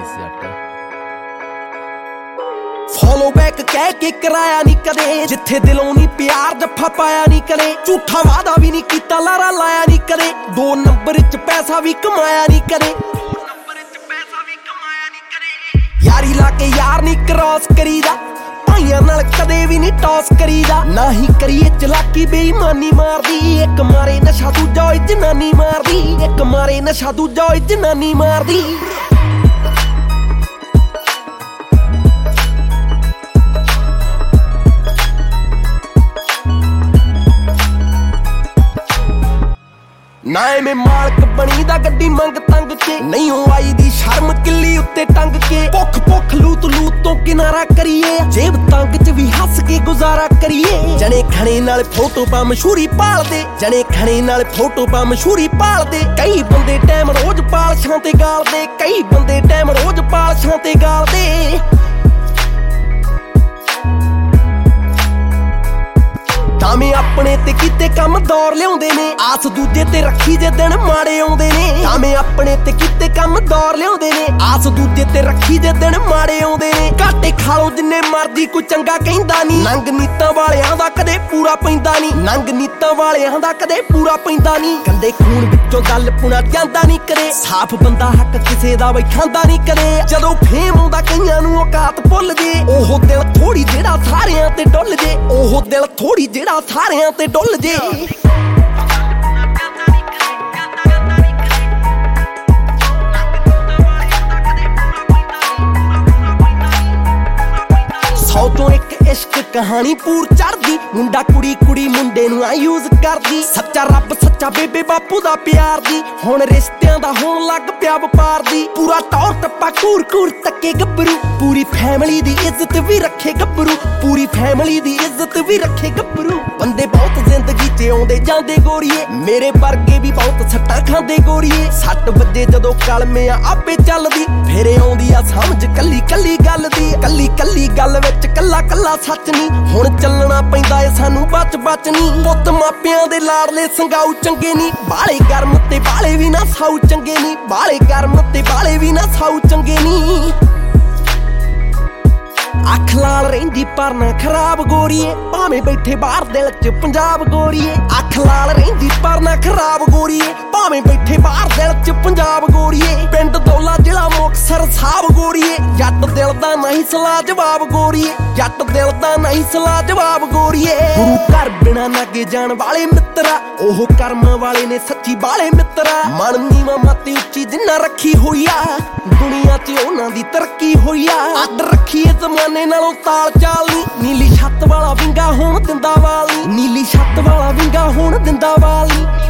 Follow back कह के कराया नहीं कदे, जिथे दिलों नहीं प्यार जफा पाया नहीं कदे, झूठा वादा भी नहीं कीता लारा लाया नहीं कदे, 2 नंबर च पैसा भी कमाया नहीं कदे, यारी लाके यार नहीं क्रॉस करीदा, भाइयां नाल कदे भी नहीं टॉस करीदा, ना ही करिए चलाकी बेईमानी मारदी, एक मारे नशा दूजा ओए जनानी मारदी, एक मारे नशा दूजा ओए जनानी मारदी। ना एवें मालक बनी दा गड्डी मंग तंग के, नहीं हो आई दी शर्म किल्ली उत्ते टंग के, भुख भुख लूत लूत तो किनारा करिए, जेब तंग च भी हस के गुजारा करिए, जने खने नाल फोटो पा मशहूरी पाल दे, जने खने नाल फोटो पा मशहूरी पाल दे, कई बंदे टाइम रोज पालशां ते गाल दे, कई बंदे टाइम रोज पालशां ते गाल दे। तामें अपने ते कीते कम दौर लियाउंदे ने, आस दूजे ते रखी जे दिन माड़े आउंदे ने, तामें अपने ते कीते कम दौर लियाउंदे ने, आस दूजे ते रखी जे दिन माड़े आउंदे ने, घाटे खा लो जिन्ने मर्जी कोई चंगा कहंदा नहीं, नंग नीतां वालियां दा कदे पूरा पैंदा नहीं, नंग नीतां वालियां दा कदे पूरा पैंदा नहीं, गंदे खून विचों गल पुना जांदा नहीं कदे, साफ बंदा हक किसे दा बई खांदा नहीं कदे, जदों फेम आउंदा कईयां नूं औकात भुੱਲ जे, ओह दिल थोड़ी जेड़ा सारियां ते डुੱਲ जे, ओह दिल थोड़ी जेड़ा सारियां ते डुੱਲ जे। सौ चों एक इश्क कहानी पूर चढ़दी, मुंडा कुड़ी कुड़ी मुंडे नूं यूज करदी, सच्चा रब सच्चा बेबे बापू दा प्यार दी, हुण रिश्तियां दा होण लग पिया वपार दी, पूरा टौर टप्पा घूर घूर तक्के गब्बरू, पूरी फैमिली दी इज्जत भी रखे गब्बरू, पूरी फैमिली दी इज्जत भी रखे गब्बरू, बंदे बहुत जिंदगी च आउंदे जांदे गोरीए, मेरे वर्गे भी बहुत सट्टां खांदे गोरीए, 6 वजे जदों कलमे आपे चलदी, फिर आउंदी आ समझ कल्ली कल्ली गल दी, कल्ली कल्ली गल विच कल्ला कल्ला सच नी, हुण चलना पैंदा ए सानू बच बच नी, पुੱਤ मापियां दे लाडले संगाऊ चंगे नी, बाले गर्म ते बाले भी ना साऊ चंगे नी, बाले गर्म ते बाले भी ना साऊ चंगे नी। अख लाल रहिंदी पर ना खराब गोरीए, भावें बैठे बाहर दिल च पंजाब गोरीए, अख लाल रहिंदी पर ना खराब गोरीए, भावें बैठे बाहर दिल च पंजाब गोरीए, पिंड दौला जिला मुक्तसर साहब गोरीए, जट दिल दा नहीं सलाह जवाब गोरीए, जट दिल दा नहीं सलाह जवाब गोरीए, गुरु घर बिना नागे जान वाले मित्रा, ओह कर्म वाले ने सच्ची वाले मित्रा, मन नीवा मत उच्ची जिन्ना रखी होई आ, दुनिया च उन्हां दी तरक्की होई आ, अड रखी ए जमाने नालों ताल चाल नी, नीली छत वाला विंगा होण दिंदा वाल नी, नीली छत वाला विंगा होण दिंदा वाल नी।